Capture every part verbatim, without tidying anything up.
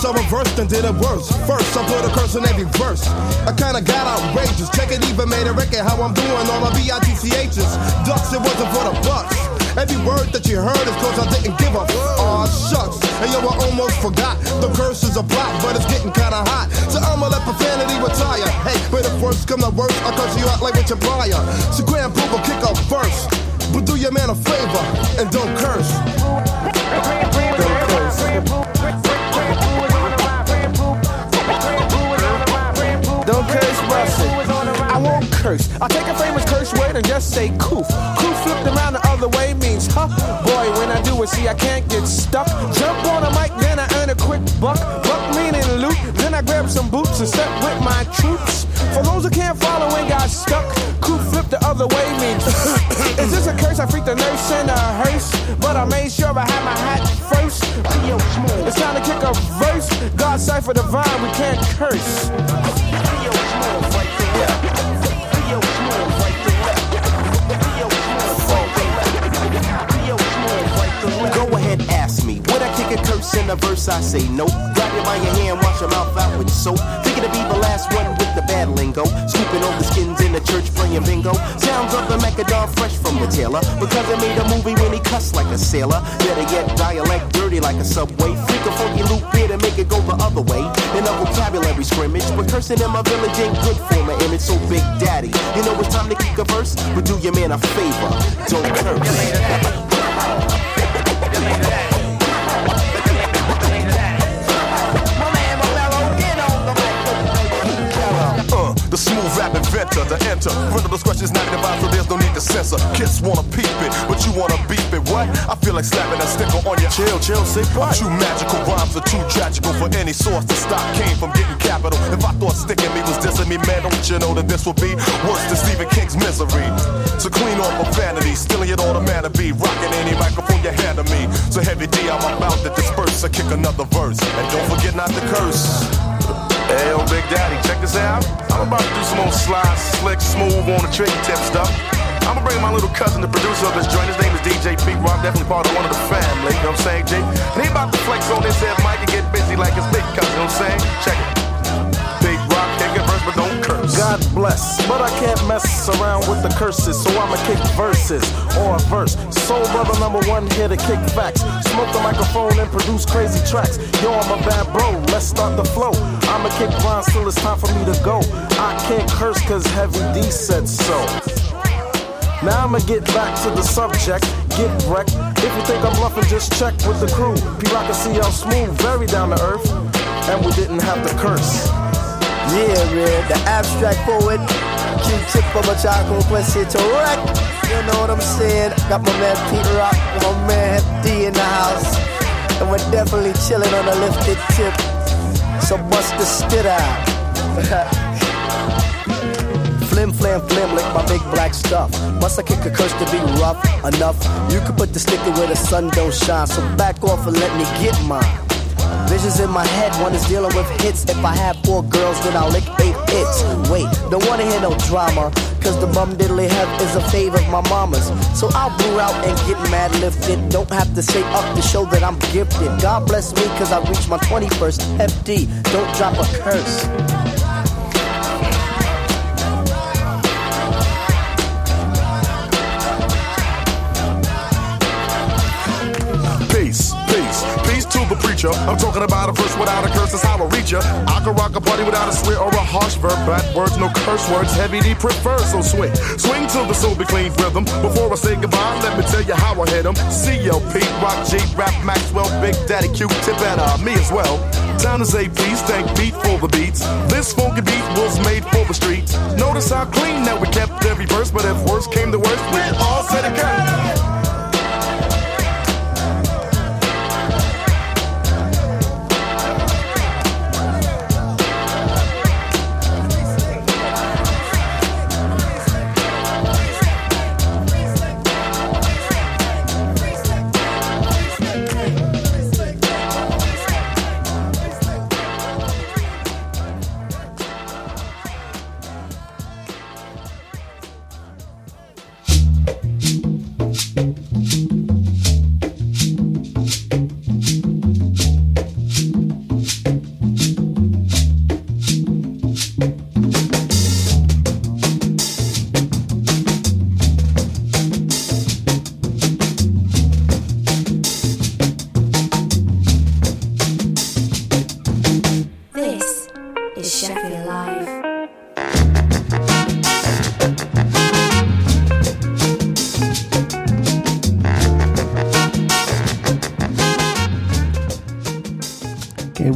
I reversed and did it worse. First, I put a curse in every verse. I kinda got outrageous. Check it, even made a record how I'm doing all the B I T C H's. Ducks, it wasn't for the bucks. Every word that you heard is cause I didn't give a f- Aw, shucks. And yo, I almost forgot. The curse is a block, but it's getting kinda hot. So I'ma let profanity retire. Hey, but if worse come to worse, I'll curse you out like with your prior. So Grand Pooh will kick up first. But do your man a favor and don't curse. Don't curse. Don't curse, Russell. I won't curse. I'll take a famous curse word and just say coof. Coof flipped around the other way means huh. Boy, when I do it, see I can't get stuck. Jump on a mic, then I earn a quick buck. Buck meaning loot. Then I grab some boots and step with my troops. For those who can't follow and got stuck, coof flipped the other way means is this a curse? I freaked the nurse in a hearse, but I made sure I had my hat first. It's time to kick a verse. God cipher divine, we can't curse. Go ahead, ask me. Would I kick a curse in a verse? I say nope. Grab you by your hand, wash your mouth out with soap. Thinking to be the last one with the bad lingo. Scooping over skins in the church, playing bingo. Sounds of the Macadam fresh from the tailor. Because I made a movie when he cussed like a sailor. Better yet, dialect dirty like a subway. Freak a funky loop here to make it go the other way. In a vocabulary scrimmage. But cursing in my village ain't good for my image. So Big Daddy, you know it's time to kick a verse. But do your man a favor. Don't curse. The smooth rap inventor, the enter. Rhythm discretion's not devised, so there's no need to censor. Kids wanna peep it, but you wanna beep it. What? I feel like slapping a sticker on your chill, chill, say what? Too magical rhymes are too tragical for any source to stop. Came from getting capital. If I thought sticking me was dissing me, man, don't you know that this would be worse than Stephen King's Misery? So clean off profanity, stealing it all the man to be. Rocking any microphone you hand to me. So heavy D, I'm about to disperse. I kick another verse, and don't forget not to curse. Hey, yo, Big Daddy, check this out. I'm about to do some more slides, slick, smooth on the tricky tip stuff. I'm gonna bring my little cousin, the producer of this joint. His name is D J Pete Rock, definitely part of one of the family. You know what I'm saying, Jay? And he about to flex on this head mic and get busy like his big cousin. You know what I'm saying? Check it. Big Rock, kick a verse, but don't curse. God bless, but I can't mess around with the curses, so I'ma kick verses or a verse. Soul brother number one here to kick facts. Smoke the microphone and produce crazy tracks. Yo, I'm a bad bro, let's start the flow. I'ma kick rhymes till it's time for me to go. I can't curse cause Heavy D said so. Now I'ma get back to the subject, get wrecked. If you think I'm bluffing, just check with the crew. P-Rock and C L Smooth, very down to earth, and we didn't have to curse. Yeah, man, the abstract poet, Q-tip from a chocolate Quincy to wreck. You know what I'm saying? Got my man Pete Rock and my man Hep D in the house. And we're definitely chilling on a lifted tip. So bust the spit out. Flim, flam, flim, like my big black stuff. Must I kick a curse to be rough enough? You can put the sticker where the sun don't shine. So back off and let me get mine. Visions in my head, one is dealing with hits. If I have four girls, then I'll lick eight hits. Wait, don't wanna hear no drama, cause the bum diddly have is a fave of my mama's. So I'll brew out and get mad lifted. Don't have to say up to show that I'm gifted. God bless me cause I reached my twenty-first. F D, don't drop a curse. Peace, peace, peace to the preacher. I'm talking about a verse without a curse, that's how I reach ya. I can rock a party without a swear or a harsh verb. Bad words, no curse words, Heavy D prefers, so swing. Swing till the soul be clean rhythm. Before I say goodbye, let me tell you how I hit 'em. C L P, Rock G, Rap Maxwell, Big Daddy Q-Tip, and uh, me as well. Time to say peace, thank beat for the beats. This funky beat was made for the streets. Notice how clean that we kept every verse, but if worse came to worst, we all said it again.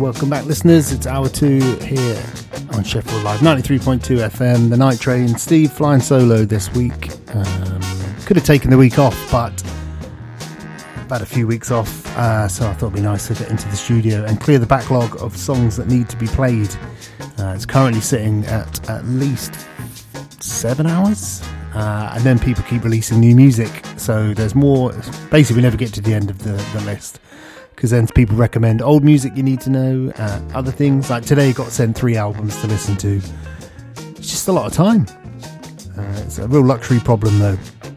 welcome back, listeners. It's hour two here on Sheffield Live, ninety-three point two F M, The Night Train. Steve flying solo this week. Um, could have taken the week off, but I've had a few weeks off, uh, so I thought it'd be nice to get into the studio and clear the backlog of songs that need to be played. Uh, it's currently sitting at at least seven hours, uh, and then people keep releasing new music, so there's more. Basically, we never get to the end of the, the list, because then people recommend old music you need to know, uh, other things. Like today, got sent three albums to listen to. It's just a lot of time. Uh, it's a real luxury problem, though.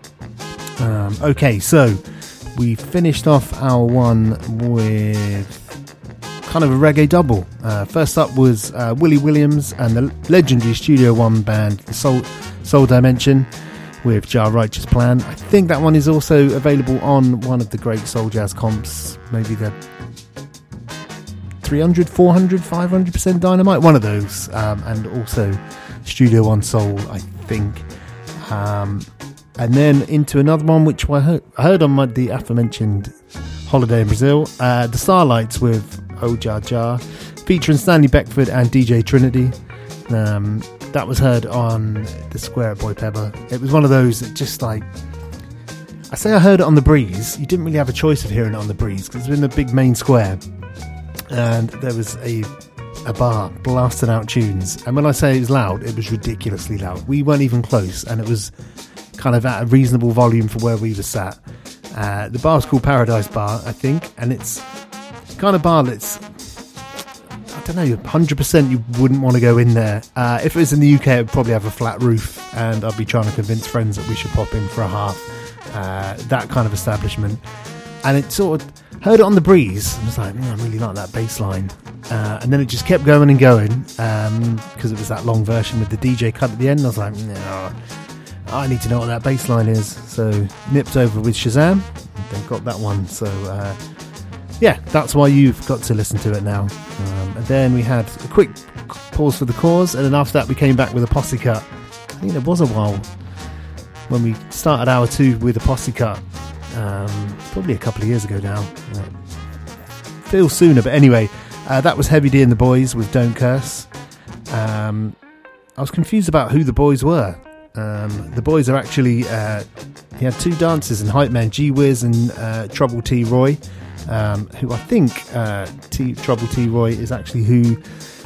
Um, okay, so we finished off our one with kind of a reggae double. Uh, first up was uh, Willie Williams and the legendary Studio One band, the Soul, Soul Dimension, with Jah Righteous Plan. I think that one is also available on one of the great soul jazz comps, maybe the three hundred, four hundred, five hundred percent Dynamite, one of those, um, and also Studio One Soul, I think. Um, and then into another one which I heard, I heard on my, the aforementioned Holiday in Brazil, uh, The Starlights with Oh Jah Jah, featuring Stanley Beckford and D J Trinity. Um, that was heard on the Square at Boy Pepper. It was one of those that just like, I say I heard it on the breeze. You didn't really have a choice of hearing it on the breeze because it was in the big main square, and there was a a bar blasting out tunes. And when I say it was loud, it was ridiculously loud. We weren't even close, and it was kind of at a reasonable volume for where we were sat. Uh, the bar was called Paradise Bar, I think, and it's the kind of bar that's, I don't know, one hundred percent you wouldn't want to go in there. Uh, if it was in the U K, it would probably have a flat roof, and I'd be trying to convince friends that we should pop in for a half. Uh, that kind of establishment. And it sort of heard it on the breeze. I was like, mm, I really like that bass line. Uh, and then it just kept going and going, because um, it was that long version with the D J cut at the end. I was like, no, I need to know what that bass line is. So nipped over with Shazam, and got that one. So uh, yeah, that's why you've got to listen to it now. Um, and then we had a quick pause for the cause, and then after that we came back with a posse cut. I think it was a while when we started hour two with a posse cut, um, probably a couple of years ago now. Uh, feels sooner, but anyway, uh, that was Heavy D and the Boys with Don't Curse. Um, I was confused about who the boys were. Um, the boys are actually, uh, he had two dancers in Hype Man, G Wiz and uh, Trouble T Roy, um, who I think uh, T, Trouble T Roy is actually who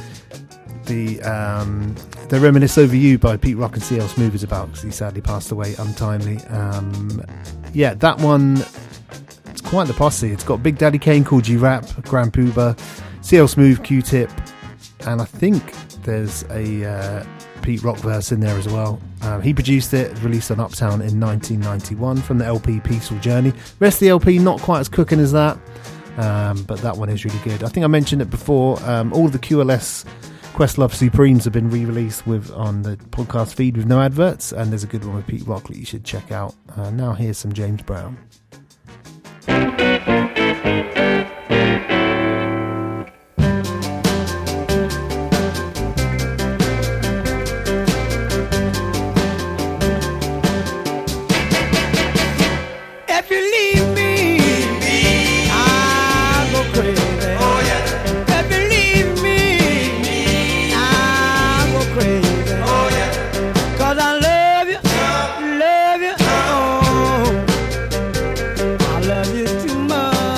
the um, They Reminisce Over You by Pete Rock and C L Smooth is about, because he sadly passed away untimely. Um, yeah, that one, it's quite the posse. It's got Big Daddy Kane, Cool G Rap, Grand Pooba, C L Smooth, Q-Tip, and I think there's a uh, Pete Rock verse in there as well. Um, he produced it, released on Uptown in nineteen ninety-one from the L P Peaceful Journey. Rest of the L P not quite as cooking as that, um, but that one is really good. I think I mentioned it before. Um, all the Q L S Questlove Supremes have been re-released with on the podcast feed with no adverts, and there's a good one with Pete Rock that you should check out. Uh, now here's some James Brown. Love you too much.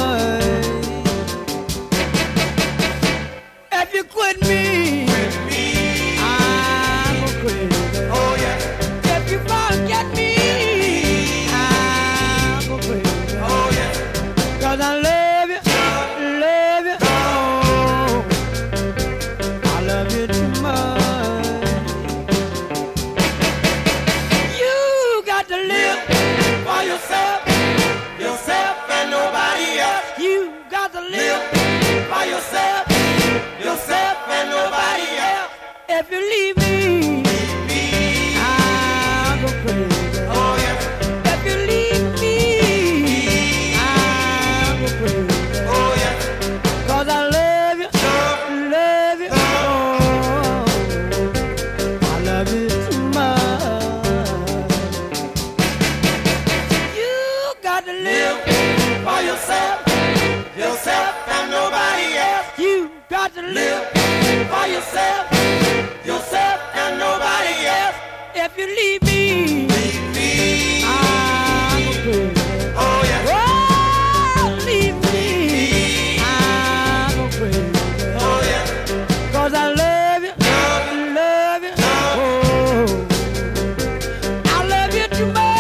got to live for yourself, yourself and nobody else. If you leave me, leave me, I'm a crazy. Oh yeah. Oh, leave me, I'm a crazy. Oh yeah. 'Cause I love you, love you, oh, I love you too much.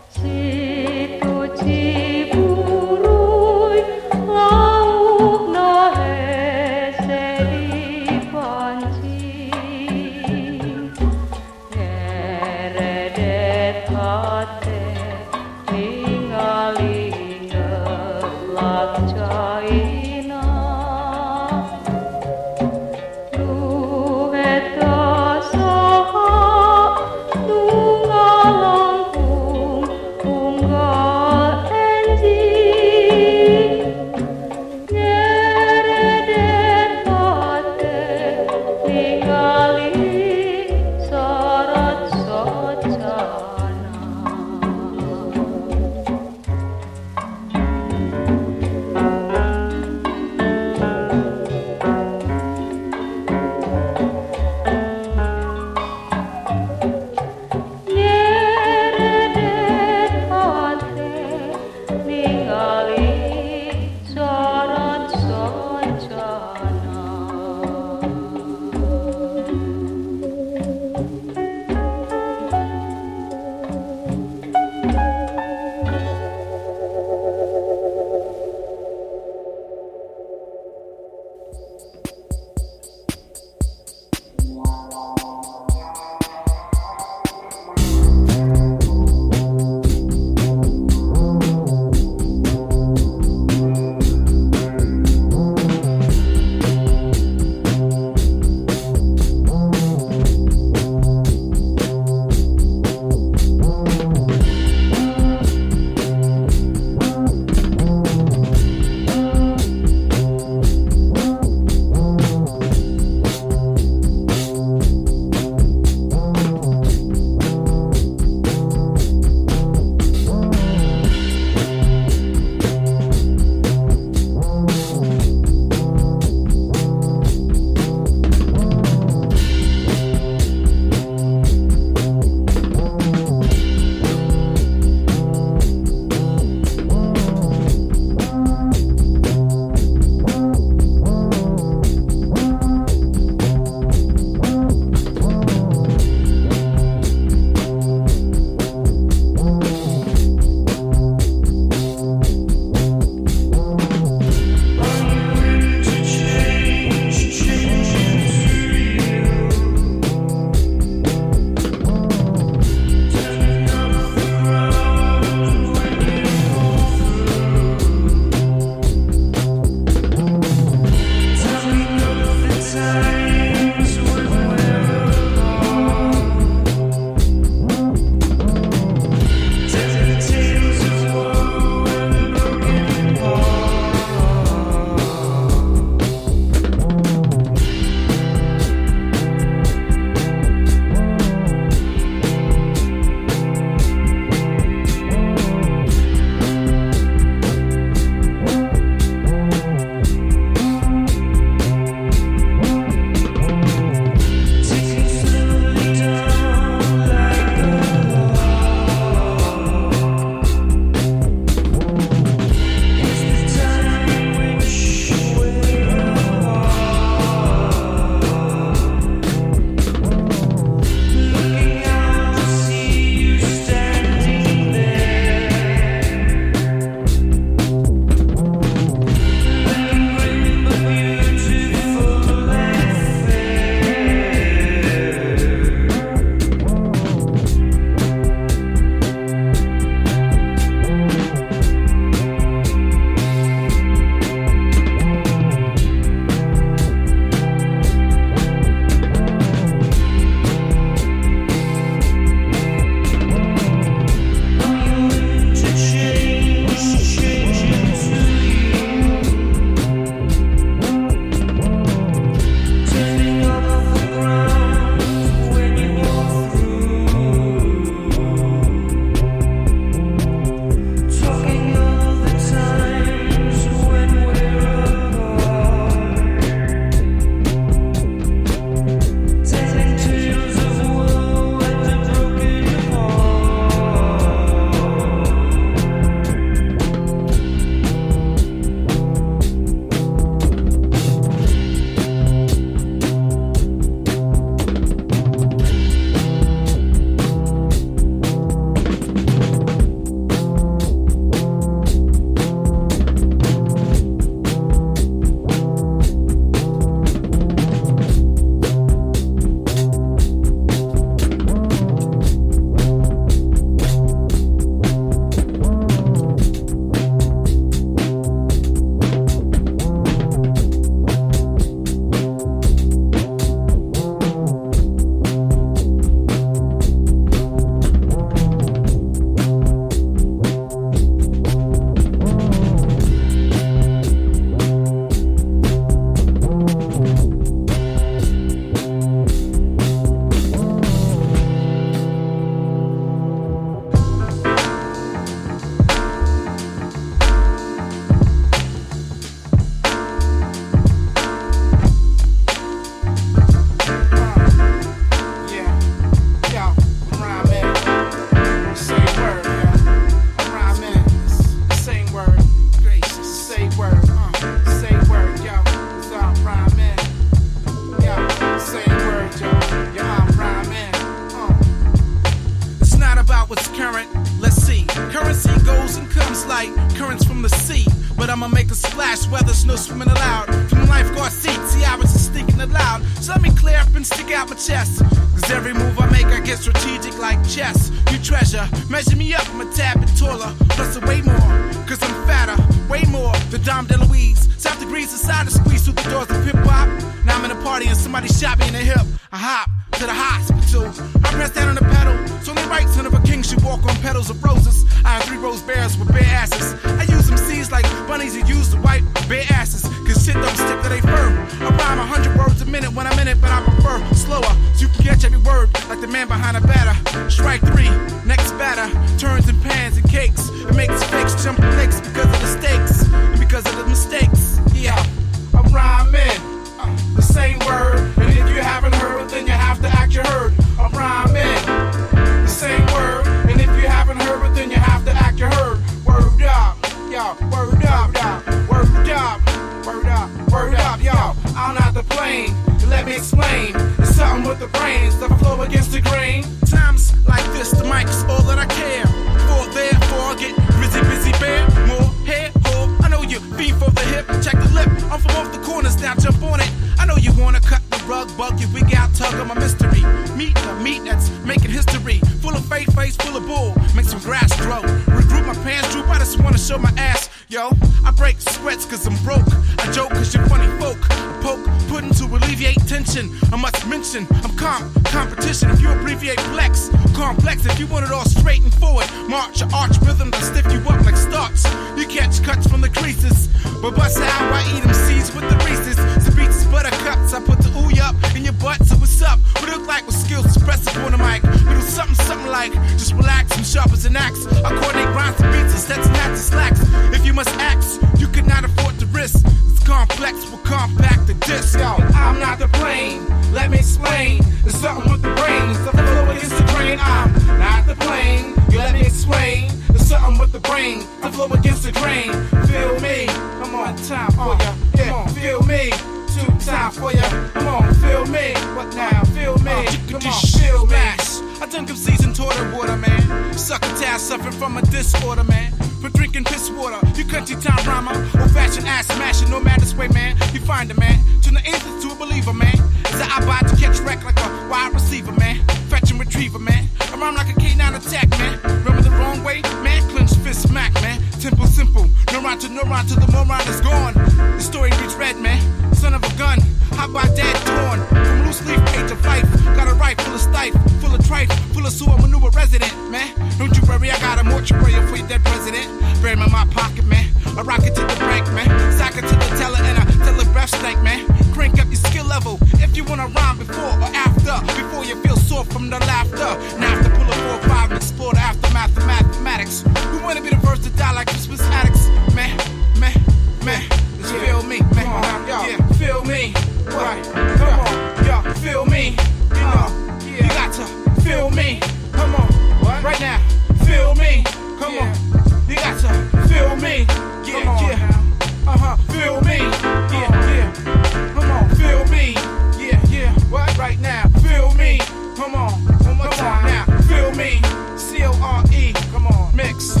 currents from the sea. But I'ma make a splash, weather's no swimming allowed. From the lifeguard seat, see I was just thinking it loud. So let me clear up and stick out my chest. Cause every move I make I get strategic like chess. You treasure, measure me up, I'm a tad bit taller. Plus a way more, cause I'm fatter. Way more than Dom DeLuise. South degrees inside to squeeze through the doors of hip hop. Now I'm in a party and somebody shot me in the hip. I hop to the hospital. I press down on the pedal. It's only right son of a king should walk on petals of roses. I have three rose bears with bare asses. I use them seeds like bunnies who use to wipe bare asses. Cause shit don't stick to they fur. I rhyme a hundred words a minute when I'm in it, but I prefer slower. So you can catch every word like the man behind a batter. Strike three, next batter. Turns and pans and cakes. It makes fakes jump the lakes because of the stakes. And because of the mistakes. Yeah, I'm rhyming. Uh, the same word. And if you haven't heard, then you have to act you heard. I'm rhyming. The same word. And if you haven't heard it, then you have to act you heard. Word up, yo, word up, yo, word up, word up, word up, yo. I'm not the plane. Let me explain. It's something with the brains that flow against the grain. Times like this, the mic is all that I care. For therefore, get busy, busy, bear. More hair, oh, I know you beat for the hip. Check the lip, I'm from off the corners now, jump on it. I know you wanna cut the rug, bug your wig out, tug on my mystery. Meet the meat that's making history. Full of fake face, full of bull. Make some grass grow. Regroup my pants, droop. I just wanna show my ass. Yo, I break sweats cause I'm broke. I joke cause you're funny folk. I poke, pudding to alleviate tension. I must mention, I'm calm, competition. If you abbreviate flex, complex. If you want it all straight and forward, march your arch rhythm to stiff you up like starch. You catch cuts from the creases, but bust how I eat them seeds with the Reese's. Some beats buttercups, I put the ooh up in your butt. So what's up? What it look like with skills expressive on the mic? We do something, something like just relax and sharp as an axe. I coordinate rhymes to beats and sets and hats and slacks. If you must axe, you could not afford to risk. It's complex, we'll compact the disc. Yo, I'm not the plane. Let me explain. There's something with the brains. The flow against the grain. I'm not the plane. You let me explain. There's something with the brain. The flow against the grain. Feel me. Come on, time for ya. Yeah, come on, feel me. Two time for ya. Come on, feel me. What now? Feel me. Come on, feel me. I done some seasoned toilet water, man. Succotash suffering from a disorder, man. For drinking piss water, you country town rhymer. Old fashioned ass smashing, no matter way, man. You find a man, turn the atheist to a believer, man. As I buy to catch wreck like a wide receiver, man. Fetch and retriever, man. I rhyme like a K nine attack, man. Remember the wrong way, man. Clench fist smack, man. Temple simple, neuron to neuron to the moron is gone. The story reads red, man. Son of a gun, how about that torn? From loose leaf page of life, got a rifle of stife, full of trife, full of sewer manure resident, man. Don't you worry, I got a mortuary for your dead president. Bury him in my pocket, man. I rock it to the bank, man. Sock it to the teller and I tell the breath stank, man. Crank up your skill level if you wanna rhyme before or after. Before you feel sore from the laughter. Now have to pull a four or five and explore the aftermath of mathematics. We wanna be the first to die like Christmas addicts, man, man, man. Just feel me, man. Come on, yo. Yeah, feel me. Right. Come on, yo, feel me. You know, you got to feel me. Come on, what? Right now, feel me. Come yeah. on, you got to feel me. Yeah, Come on, yeah. Uh huh, feel me. Yeah, yeah. Come on, feel me. Yeah, yeah. What? Right now, feel me. Come on, one more time now. Feel me. C O R E. Come on, mix.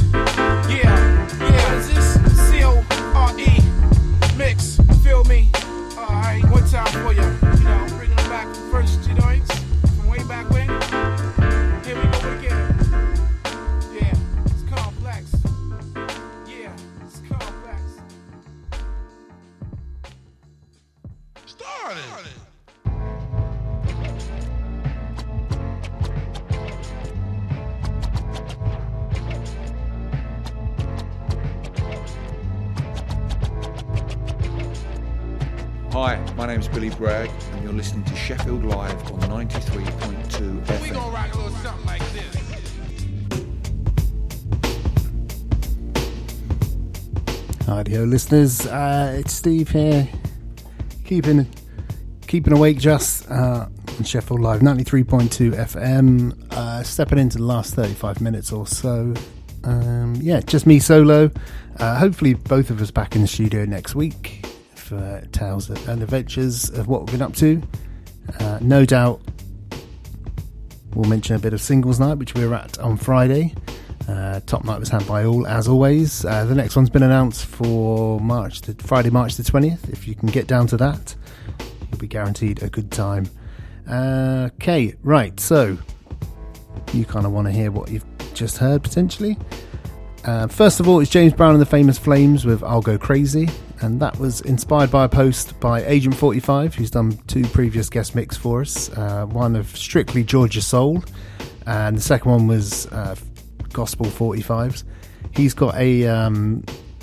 Yeah, yeah. What is this? C O R E. Mix, feel me. Alright, one time for you. You know, bringing them back from first G-Doinks from way back when. Here we go again. Yeah, it's complex. Yeah, it's complex. Started. Hi, my name's Billy Bragg, and you're listening to Sheffield Live on ninety-three point two F M. We gonna rock a little something like this. Hi-yo, listeners. Uh, it's Steve here, keeping keeping awake just uh, on Sheffield Live, ninety-three point two F M. Uh, stepping into the last thirty-five minutes or so. Um, yeah, just me solo. Uh, hopefully, both of us back in the studio next week. For tales and adventures of what we've been up to. Uh, no doubt we'll mention a bit of singles night, which we were at on Friday. Uh, Top Night was had by all, as always. Uh, the next one's been announced for March, the, Friday, March the twentieth. If you can get down to that, you'll be guaranteed a good time. Uh, okay, right, so you kind of want to hear what you've just heard, potentially. Uh, first of all, it's James Brown and the Famous Flames with I'll Go Crazy, and that was inspired by a post by Agent forty-five, who's done two previous guest mix for us, uh, one of Strictly Georgia Soul, and the second one was uh, Gospel forty-fives. He's got a um,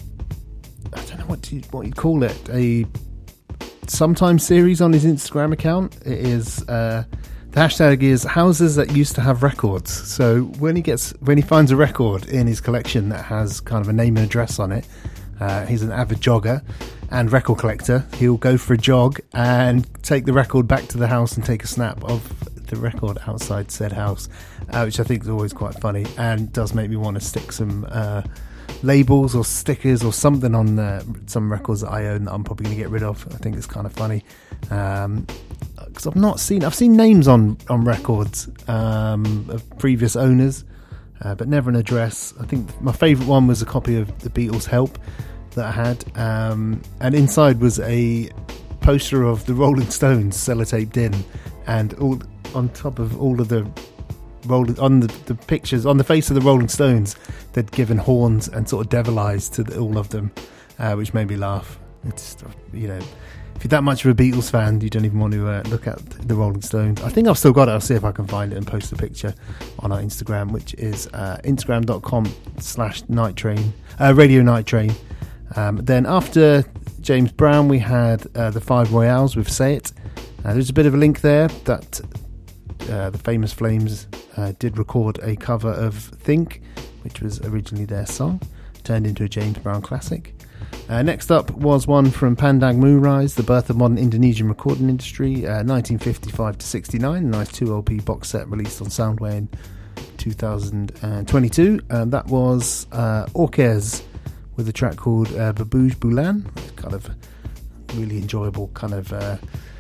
I don't know what do you, what you'd call it, a sometime series on his Instagram account. It is uh, the hashtag is houses that used to have records. So when he gets when he finds a record in his collection that has kind of a name and address on it, uh, he's an avid jogger and record collector. He'll go for a jog and take the record back to the house and take a snap of the record outside said house, uh, which I think is always quite funny and does make me want to stick some uh, labels or stickers or something on uh, some records that I own that I'm probably going to get rid of. I think it's kind of funny. Um, because I've not seen I've seen names on on records um, of previous owners, uh, but never an address. I think my favourite one was a copy of the Beatles' Help that I had, um, and inside was a poster of the Rolling Stones sellotaped in, and all on top of all of the Rolling on the, the pictures on the face of the Rolling Stones, they'd given horns and sort of devil eyes to the, all of them, uh, which made me laugh. It's, you know, if you're that much of a Beatles fan, you don't even want to uh, look at the Rolling Stones. I think I've still got it. I'll see if I can find it and post a picture on our Instagram, which is uh, instagram.com slash night train, uh, radio night train. Um, then after James Brown, we had uh, the Five Royales with Say It. Uh, there's a bit of a link there that uh, the Famous Flames uh, did record a cover of Think, which was originally their song, turned into a James Brown classic. Uh, next up was one from Pandang Moonrise, The Birth of Modern Indonesian Recording Industry, uh, nineteen fifty-five to sixty-nine, a nice two L P box set released on Soundway in two thousand twenty-two. And that was uh, Orkez with a track called uh, Babouj Bulan. It's kind of really enjoyable, kind of, uh,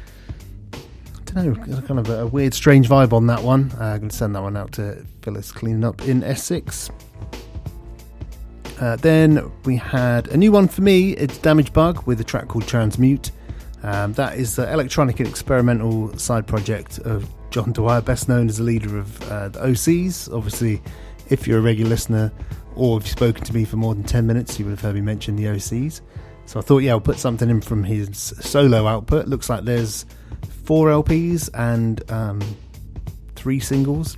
I don't know, kind of a weird, strange vibe on that one. Uh, I'm going to send that one out to Phyllis cleaning up in Essex. Uh, then we had a new one for me. It's Damage Bug with a track called Transmute. Um, that is the electronic and experimental side project of John Dwyer, best known as the leader of uh, the O Cs. Obviously, if you're a regular listener or if you've spoken to me for more than ten minutes, you would have heard me mention the O Cs. So I thought, yeah, I'll put something in from his solo output. Looks like there's four L Ps and um, three singles.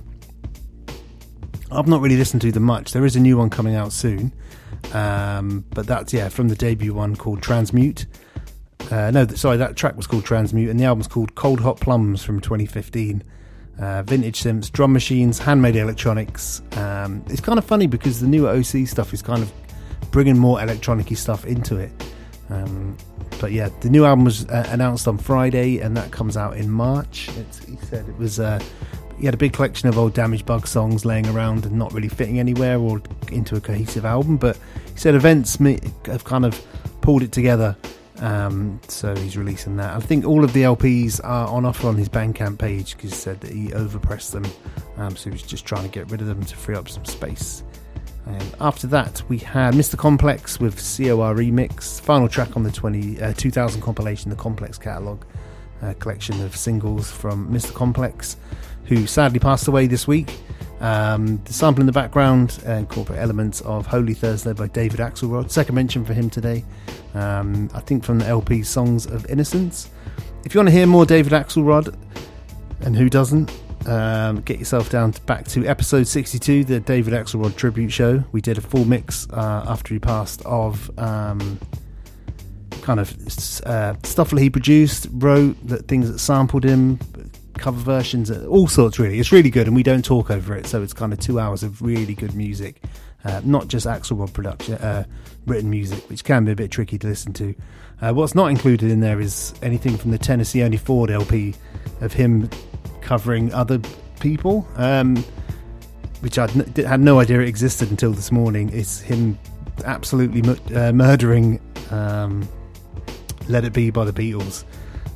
I've not really listened to them much. There is a new one coming out soon. Um, but that's, yeah, from the debut one called Transmute. Uh, no, sorry, that track was called Transmute, and the album's called Cold Hot Plums from twenty fifteen. Uh, vintage synths, drum machines, handmade electronics. Um, it's kind of funny because the newer O C stuff is kind of bringing more electronic-y stuff into it. Um, but yeah, the new album was uh, announced on Friday, and that comes out in March. It's, he said it was... Uh, he had a big collection of old Damage Bug songs laying around and not really fitting anywhere or into a cohesive album, but he said events have kind of pulled it together, um, so he's releasing that. I think all of the L Ps are on offer on his Bandcamp page because he said that he overpressed them, um, so he was just trying to get rid of them to free up some space. And after that we had Mister Complex with C O R Remix, final track on the twenty, uh, two thousand compilation, the Complex Catalogue, uh, collection of singles from Mister Complex, who sadly passed away this week. Um, the sample in the background uh, incorporate elements of Holy Thursday by David Axelrod. Second mention for him today. Um, I think from the L P Songs of Innocence. If you want to hear more David Axelrod, and who doesn't, um, get yourself down to back to episode sixty-two, the David Axelrod tribute show. We did a full mix uh, after he passed of um, kind of uh, stuff that he produced, wrote, that things that sampled him, cover versions, all sorts really. It's really good, and we don't talk over it, so it's kind of two hours of really good music, uh, not just Axelrod production, uh, written music, which can be a bit tricky to listen to. Uh, what's not included in there is anything from the Tennessee Only Ford L P of him covering other people, um, which I had no idea it existed until this morning. It's him absolutely mu- uh, murdering um, Let It Be by the Beatles.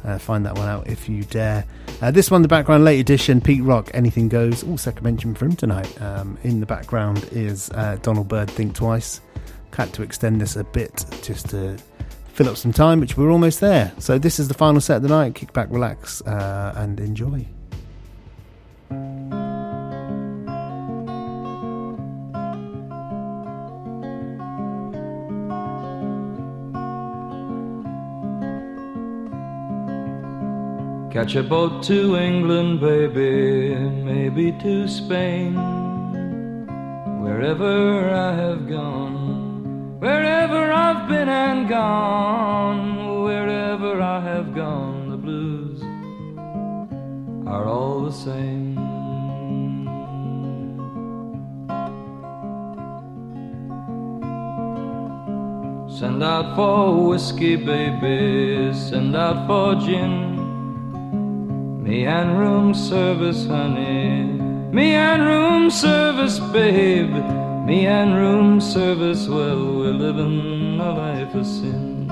Uh, find that one out if you dare. Uh, this one, the background, late edition, Pete Rock, Anything Goes. All second mention for him tonight. Um, in the background is uh, Donald Byrd, Think Twice. Had to extend this a bit just to fill up some time, which we're almost there. So this is the final set of the night. Kick back, relax, uh, and enjoy. Catch a boat to England, baby, maybe to Spain. Wherever I have gone, wherever I've been and gone, wherever I have gone, the blues are all the same. Send out for whiskey, baby, send out for gin. Me and room service, honey, me and room service, babe. Me and room service, well, we're living a life of sin.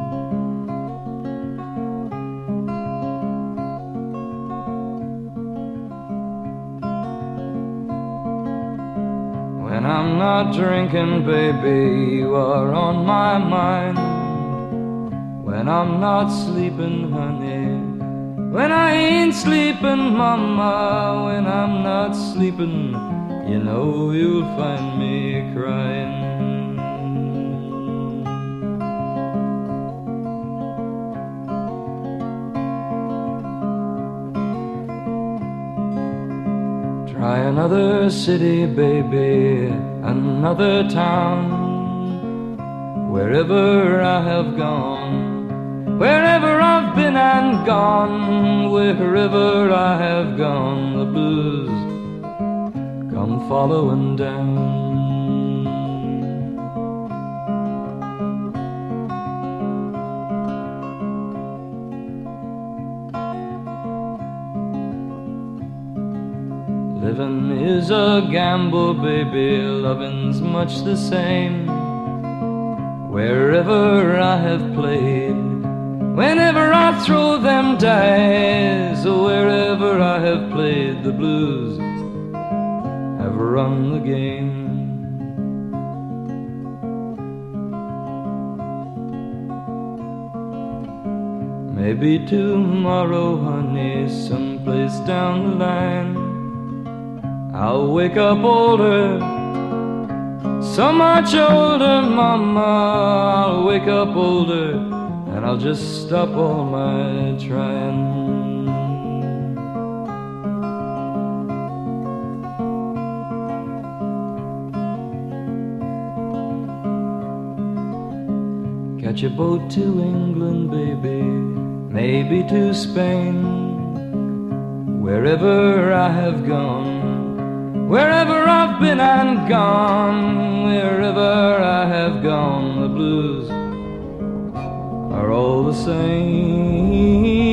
When I'm not drinking, baby, you are on my mind. When I'm not sleeping, honey, when I ain't sleeping, mama, when I'm not sleeping, you know you'll find me crying. Try another city, baby, another town. Wherever I have gone, wherever I've been and gone, wherever I have gone, the blues come following down. Living is a gamble, baby, loving's much the same. Wherever I have played, whenever I throw them dice, wherever I have played, the blues have run the game. Maybe tomorrow, honey, someplace down the line, I'll wake up older, so much older, mama. I'll wake up older, and I'll just stop all my trying. Catch a boat to England, baby, maybe to Spain. Wherever I have gone, wherever I've been and gone, wherever I have gone, the blues are all the same.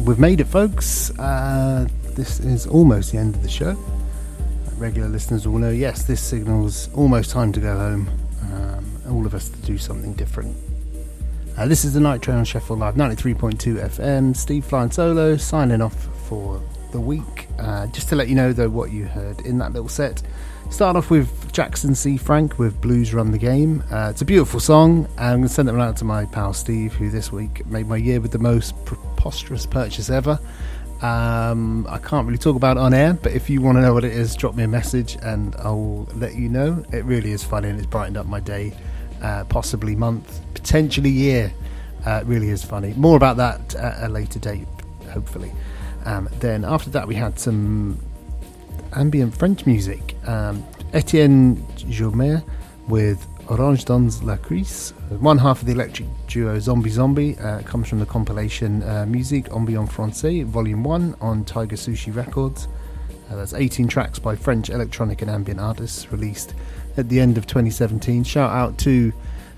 we've made it, folks. Uh, this is almost the end of the show. Regular listeners will know, yes, this signals almost time to go home. Um, all of us to do something different. Uh, this is the Night Train on Sheffield Live, ninety-three point two F M. Steve flying solo, signing off for the week. Uh, just to let you know, though, what you heard in that little set. Start off with Jackson C. Frank with Blues Run the Game. Uh, it's a beautiful song. I'm going to send it out to my pal Steve, who this week made my year with the most preposterous purchase ever. Um, I can't really talk about it on air, but if you want to know what it is, drop me a message and I'll let you know. It really is funny and it's brightened up my day, uh, possibly month, potentially year. Uh, it really is funny. More about that at a later date, hopefully. Um, then after that we had some ambient French music. Um, Etienne Jourmer with Orange dans la Crise. One half of the electric duo Zombie Zombie uh, comes from the compilation uh, Musique Ambiante Française Volume one on Tiger Sushi Records. Uh, that's eighteen tracks by French electronic and ambient artists released at the end of twenty seventeen. Shout out to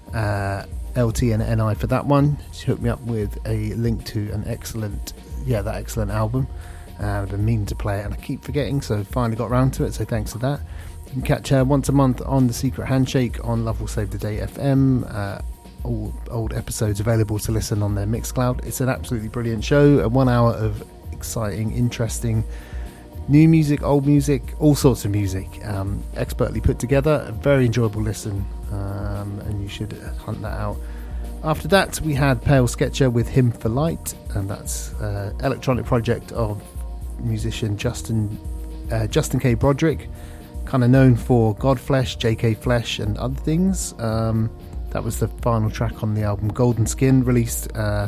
uh, L T and N I for that one. She hooked me up with a link to an excellent, yeah, that excellent album. Uh, I've been meaning to play it and I keep forgetting, so finally got around to it, so thanks for that. You can catch her once a month on The Secret Handshake on Love Will Save the Day F M. Uh, all old episodes available to listen on their Mixcloud. It's an absolutely brilliant show, a one hour of exciting, interesting new music, old music, all sorts of music, um, expertly put together. A very enjoyable listen, um, and you should hunt that out. After that we had Pale Sketcher with Hymn for Light, and that's an uh, electronic project of musician Justin uh, Justin K. Broderick, kind of known for Godflesh, J K Flesh and other things. Um, that was the final track on the album Golden Skin, released uh,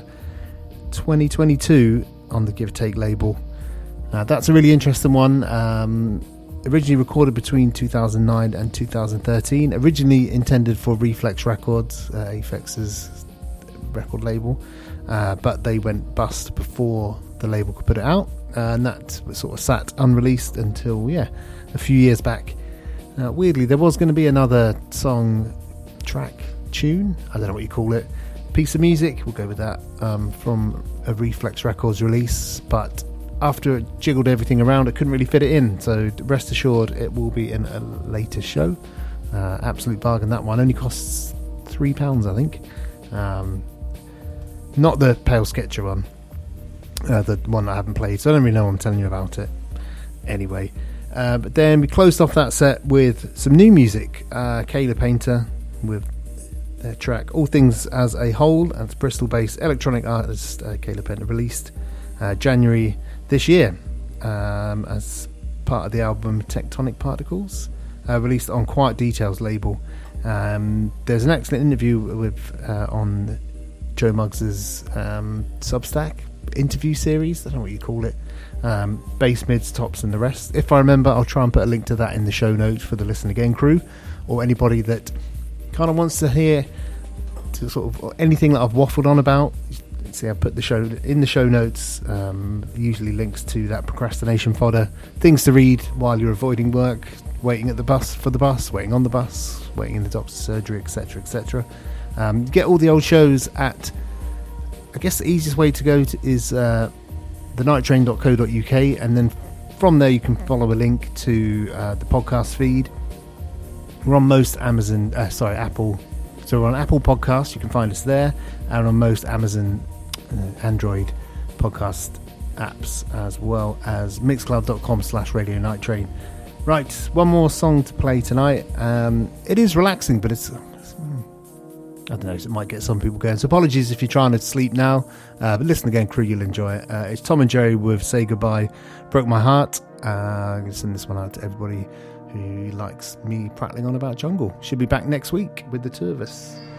twenty twenty-two on the Give Take label. Uh, that's a really interesting one. Um, originally recorded between two thousand nine and two thousand thirteen, originally intended for Reflex Records, uh, Apex's record label, uh, but they went bust before the label could put it out, uh, and that sort of sat unreleased until, yeah, a few years back. Uh, weirdly, there was going to be another song, track, tune, I don't know what you call it, piece of music, we'll go with that, um, from a Reflex Records release, but after it jiggled everything around, it couldn't really fit it in, so rest assured it will be in a later show. Uh, absolute bargain, that one. Only costs three pounds, I think. Um, not the Pale Sketcher one, uh, the one I haven't played, so I don't really know what I'm telling you about it. Anyway, uh, but then we closed off that set with some new music. uh, Kayla Painter with their track All Things As a Whole. That's Bristol-based electronic artist uh, Kayla Painter, released uh, January this year um, as part of the album Tectonic Particles, uh, released on Quiet Details label. Um, there's an excellent interview with uh, on Joe Muggs's um, Substack interview series, I don't know what you call it, um, bass, mids, tops and the rest. If I remember, I'll try and put a link to that in the show notes for the Listen Again crew, or anybody that kind of wants to hear to sort of anything that I've waffled on about. See, I put the show in the show notes, um, usually links to that procrastination fodder, things to read while you're avoiding work, waiting at the bus for the bus, waiting on the bus, waiting in the doctor's surgery, etc, etc. Um, get all the old shows at, I guess the easiest way to go to is uh, the night train dot co dot U K, and then from there you can follow a link to uh, the podcast feed. We're on most Amazon, uh, sorry, Apple. So we're on Apple Podcasts, you can find us there, and on most Amazon uh, Android podcast apps, as well as mixcloud dot com slash radio night train. Right, one more song to play tonight. Um, it is relaxing, but it's, it's I don't know, it might get some people going, so apologies if you're trying to sleep now, uh, but Listen Again crew, you'll enjoy it. Uh, it's Tom and Jerry with Say Goodbye, Broke My Heart. uh, I'm going to send this one out to everybody who likes me prattling on about jungle. Should be back next week with the two of us.